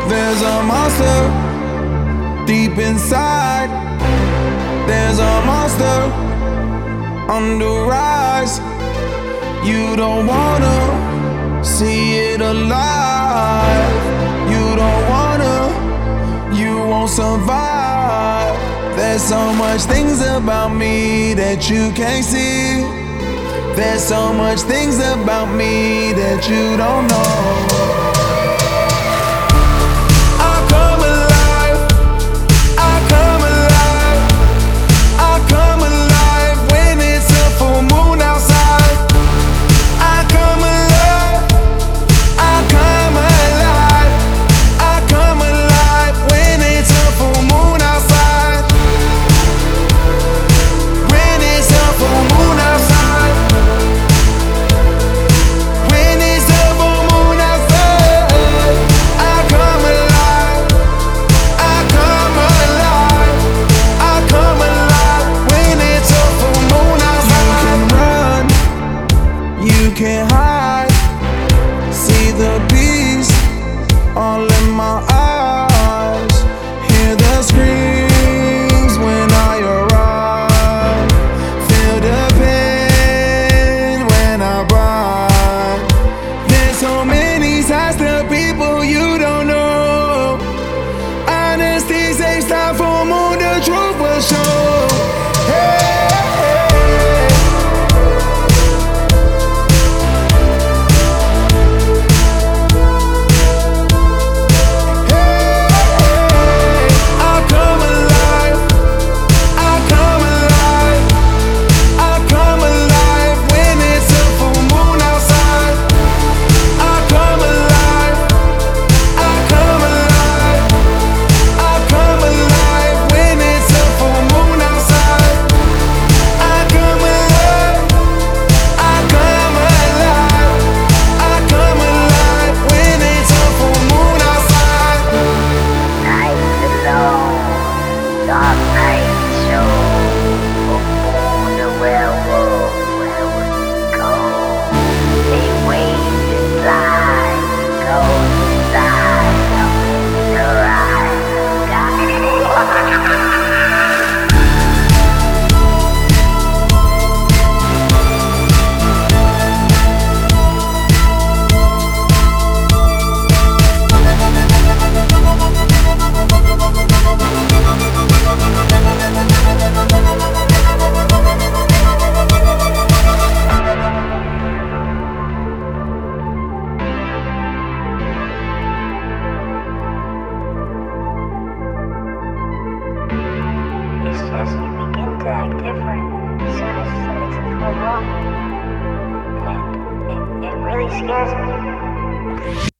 There's a monster deep inside. There's a monster on the rise. You don't wanna see it alive. You don't wanna, you won't survive. There's so much things about me that you can't see. There's so much things about me that you don't know. You can't hide, see the beast all in my eyes. Hear the screams when I arrive. Feel the pain when I ride. There's so many sides to people you don't know. Honesty saves time for more, the truth will show. Hey. It's just you begin to act different as soon as something's go wrong. And it really scares me.